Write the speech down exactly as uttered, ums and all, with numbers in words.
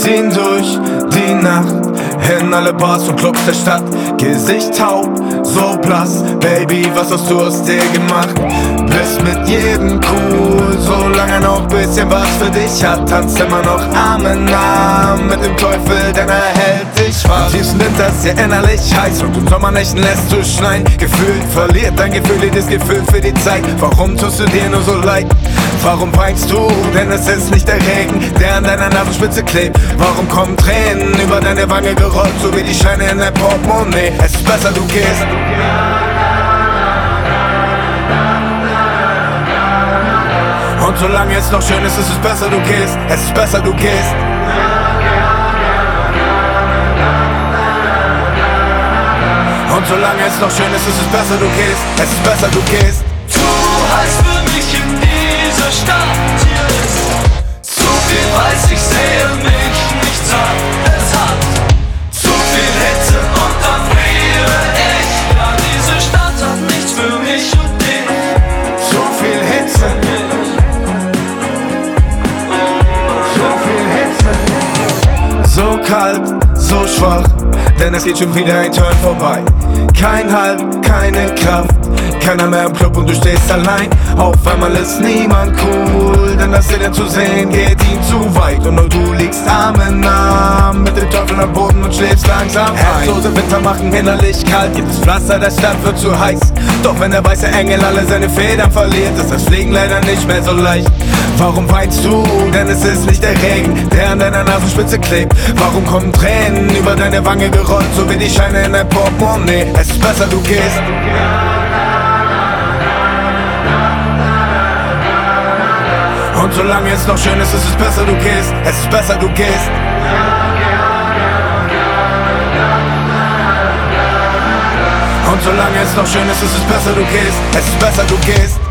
ziehen durch die Nacht in alle Bars und Clubs der Stadt. Gesicht taub, so blass, Baby, was hast du aus dir gemacht? Bist mit jedem cool, solange noch bisschen was für dich hat. Tanzt immer noch Arm in Arm mit dem Teufel, denn er hält dich wach. Am tiefsten Winters ja innerlich heiß und im Sommernächten lässt du schneien. Gefühlt verliert dein Gefühl jedes Gefühl für die Zeit. Warum tust du dir nur so leid? Warum weinst du? Denn es ist nicht der Regen, der an deiner Nasenspitze klebt. Warum kommen Tränen über deine Wange gerollt, so wie die Scheine in der Portemonnaie? Es ist besser, du gehst. Und solange es noch schön ist, ist es besser, du gehst. Es ist besser, du gehst. Und solange es noch schön ist, ist es besser, du gehst. Es ist besser, du gehst. Du heißt für mich in dieser Stadt. Hier ist zu viel weiß, ich sehe mich nicht satt. Es hat zu viel Hitze und dann friere ich. Ja, diese Stadt hat nichts für mich und dich. Zu viel Hitze. So viel Hitze. So kalt, so schwach, denn es geht schon wieder ein Turn vorbei. Kein Halt, keine Kraft, keiner mehr im Club und du stehst allein. Auf einmal ist niemand cool, denn das Elend zu sehen geht ihm zu weit. Und nur du liegst Arm in Arm mit dem Teufel am Boden und schläfst langsam ein. Herzlose Winter machen innerlich kalt, jedes Pflaster der Stadt wird zu heiß. Doch wenn der weiße Engel alle seine Federn verliert, ist das Fliegen leider nicht mehr so leicht. Warum weinst du? Denn es ist nicht der Regen, der an deiner Nasenspitze klebt. Warum kommen Tränen über deine Wange gerollt, so wie die Scheine in dein Portemonnaie? Es ist besser, du gehst. Und solange es noch schön ist, ist es besser, du gehst. Es ist besser, du gehst. Und solange es noch schön ist, ist es besser, du gehst. Es ist besser, du gehst.